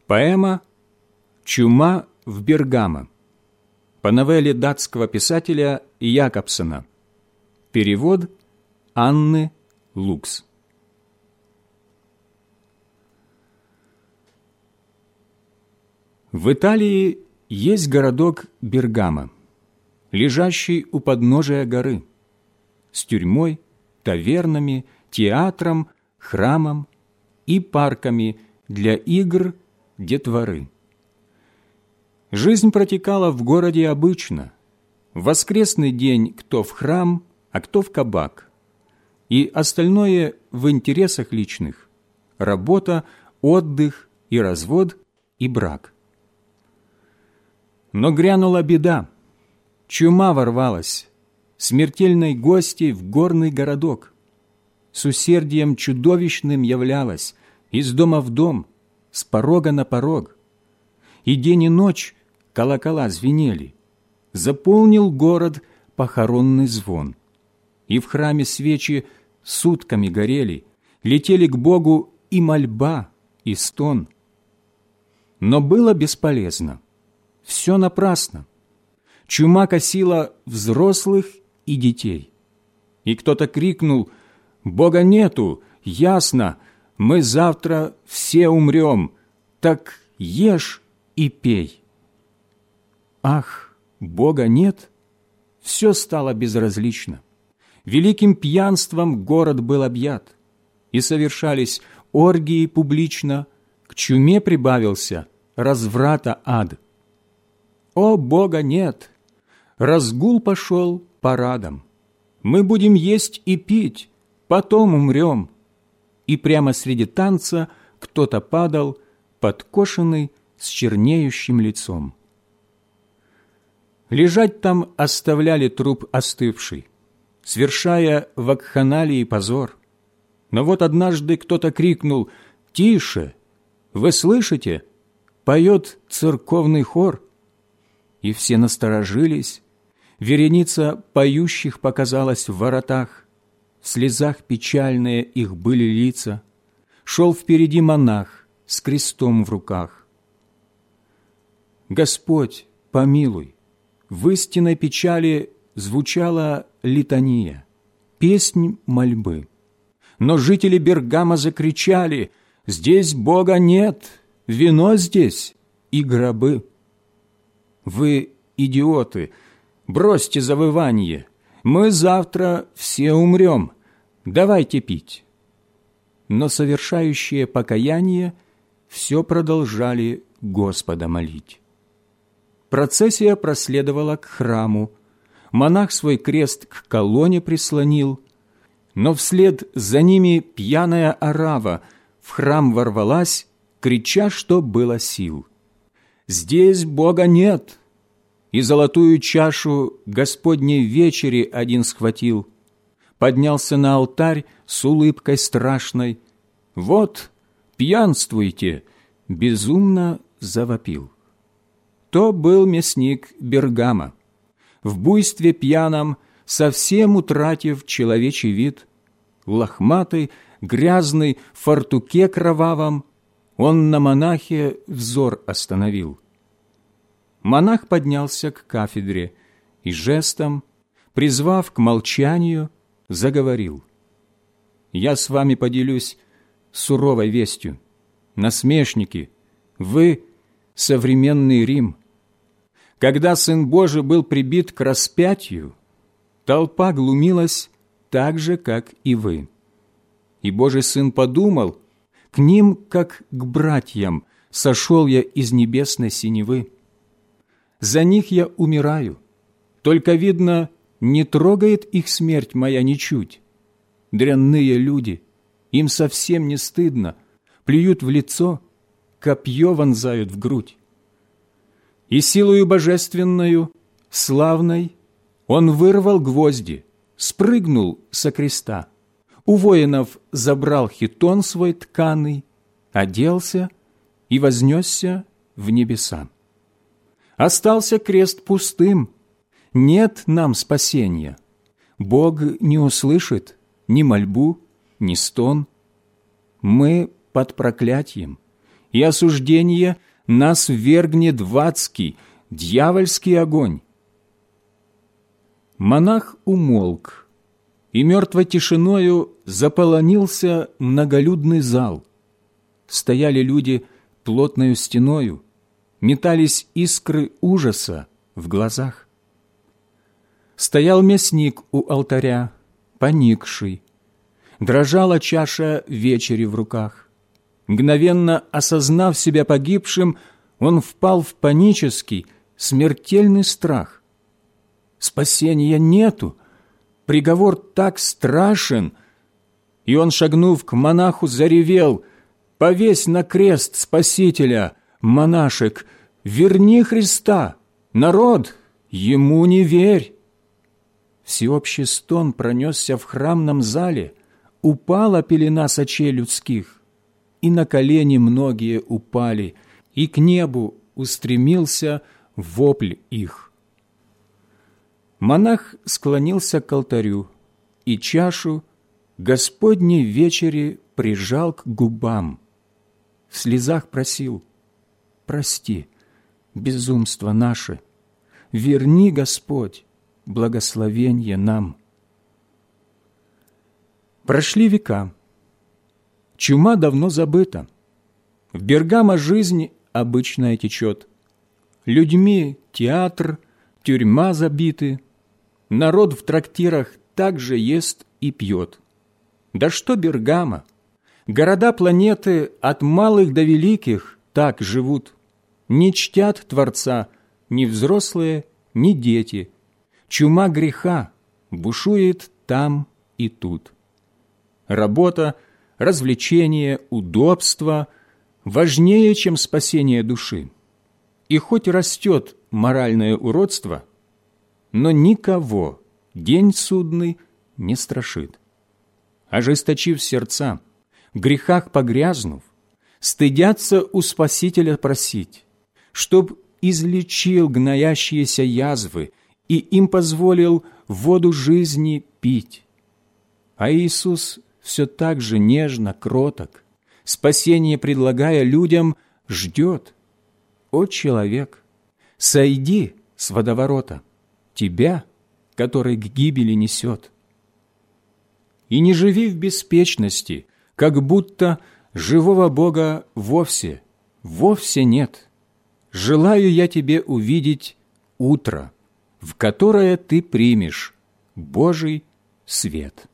Поэма «Чума в Бергамо» по новелле датского писателя Якобсона. Перевод Анны Лукс. В Италии есть городок Бергамо, лежащий у подножия горы, с тюрьмой, тавернами, театром, храмом и парками для игр детворы. Жизнь протекала в городе обычно. В воскресный день кто в храм, а кто в кабак. И остальное в интересах личных – работа, отдых и развод, и брак. Но грянула беда. Чума ворвалась, смертельной гостьей в горный городок. С усердием чудовищным являлась из дома в дом, с порога на порог. И день и ночь колокола звенели, заполнил город похоронный звон. И в храме свечи сутками горели, летели к Богу и мольба, и стон. Но было бесполезно, все напрасно. Чума косила взрослых и детей. И кто-то крикнул: «Бога нету, ясно, мы завтра все умрем, так ешь и пей». Ах, Бога нет? Все стало безразлично. Великим пьянством город был объят, и совершались оргии публично, к чуме прибавился разврата ад. О, Бога нет! Разгул пошел парадом. Мы будем есть и пить, потом умрем. И прямо среди танца кто-то падал, подкошенный, с чернеющим лицом. Лежать там оставляли труп остывший, свершая вакханалии позор. Но вот однажды кто-то крикнул: «Тише! Вы слышите? Поет церковный хор». И все насторожились. Вереница поющих показалась в воротах. В слезах печальные их были лица. Шел впереди монах с крестом в руках. «Господь, помилуй!» В истинной печали звучала литания, песнь мольбы. Но жители Бергамо закричали: «Здесь Бога нет, вино здесь и гробы». Вы, идиоты, бросьте завывание, мы завтра все умрем, давайте пить. Но совершающие покаяние все продолжали Господа молить. Процессия проследовала к храму, монах свой крест к колонне прислонил, но вслед за ними пьяная орава в храм ворвалась, крича, что было сил: «Здесь Бога нет!» И золотую чашу Господней вечери один схватил, поднялся на алтарь с улыбкой страшной: «Вот, пьянствуйте!» безумно завопил. То был мясник Бергамо, в буйстве пьяном, совсем утратив человечий вид, лохматый, грязный, в фартуке кровавом, он на монахе взор остановил. Монах поднялся к кафедре и жестом, призвав к молчанию, заговорил: «Я с вами поделюсь суровой вестью. Насмешники, вы — современный Рим. Когда Сын Божий был прибит к распятию, толпа глумилась так же, как и вы. И Божий Сын подумал: к ним, как к братьям, сошел я из небесной синевы. За них я умираю, только, видно, не трогает их смерть моя ничуть. Дрянные люди, им совсем не стыдно, плюют в лицо, копье вонзают в грудь. И силою божественною, славной, он вырвал гвозди, спрыгнул со креста, у воинов забрал хитон свой тканый, оделся и вознесся в небеса. Остался крест пустым, нет нам спасения. Бог не услышит ни мольбу, ни стон. Мы под проклятием, и осуждение нас ввергнет в адский, дьявольский огонь». Монах умолк, и мертвой тишиною заполонился многолюдный зал. Стояли люди плотною стеною, метались искры ужаса в глазах. Стоял мясник у алтаря, поникший, дрожала чаша вечери в руках. Мгновенно осознав себя погибшим, он впал в панический, смертельный страх. Спасения нету, приговор так страшен, и он, шагнув к монаху, заревел: «Повесь на крест Спасителя, монашек, верни Христа, народ, ему не верь». Всеобщий стон пронесся в храмном зале, упала пелена с очей людских, и на колени многие упали, и к небу устремился вопль их. Монах склонился к алтарю, и чашу Господней вечери прижал к губам. В слезах просил: «Прости безумство наше, верни, Господь, благословенье нам». Прошли века. Чума давно забыта. В Бергамо жизнь обычная течет. Людьми театр, тюрьма забиты. Народ в трактирах также ест и пьет. Да что Бергамо? Города планеты от малых до великих так живут. Не чтят Творца ни взрослые, ни дети. Чума греха бушует там и тут. Работа, развлечение, удобство важнее, чем спасение души. И хоть растет моральное уродство, но никого день судный не страшит. Ожесточив сердца, в грехах погрязнув, стыдятся у Спасителя просить, чтоб излечил гноящиеся язвы и им позволил воду жизни пить. А Иисус все так же нежно, кроток, спасение предлагая людям, ждет: «О, человек, сойди с водоворота, тебя, который к гибели несет». И не живи в беспечности, как будто живого Бога вовсе нет. Желаю я тебе увидеть утро, в которое ты примешь Божий свет.